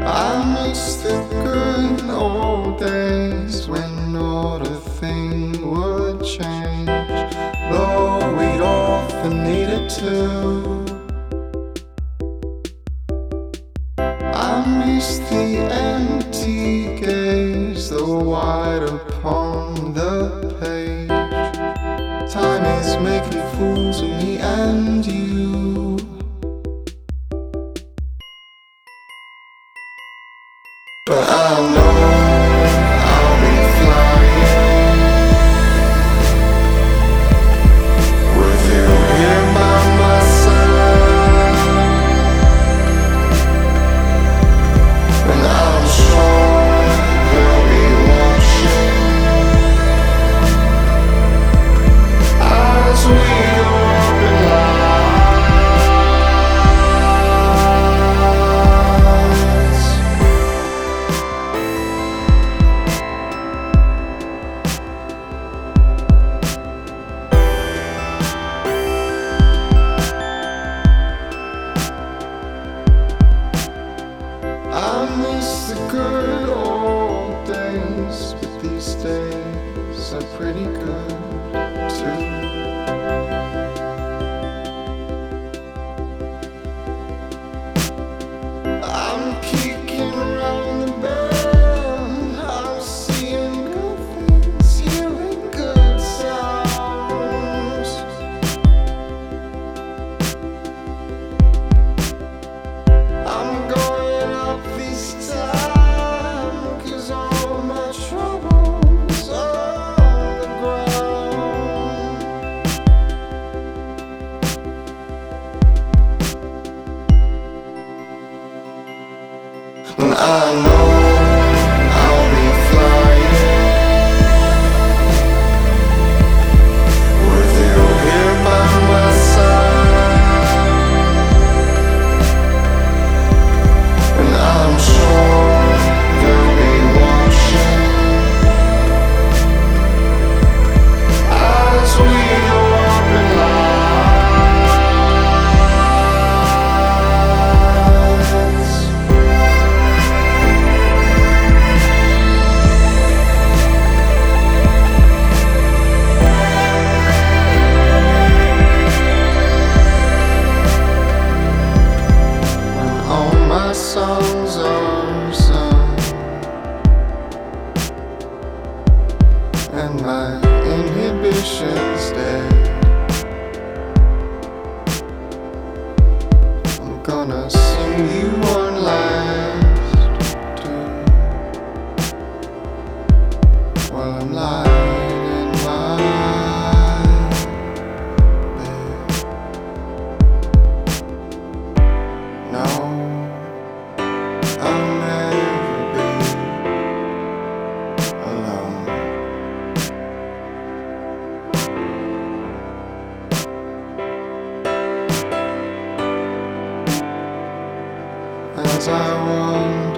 I miss the good old days when not a thing would change, though we'd often needed to. I miss the empty gaze, the white upon the page. Time is making fools of me and you. But I know I'll be flying with you here by my side, and I'm sure they'll be watching as we go up in lights. I miss the good old days, but these days are pretty good too. I'm kicking around the bend, I'm seeing good things, hearing good sounds. I'm going up this time, 'cause all my troubles are on the ground. And I know I'll be flying with you here by my side, and I'm sure they'll be watching as we go up in lights. All my songs are sung and my inhibitions dead. I'm gonna sing you one last tune while I'm lying in my bed. No, I'll never be alone. As I wander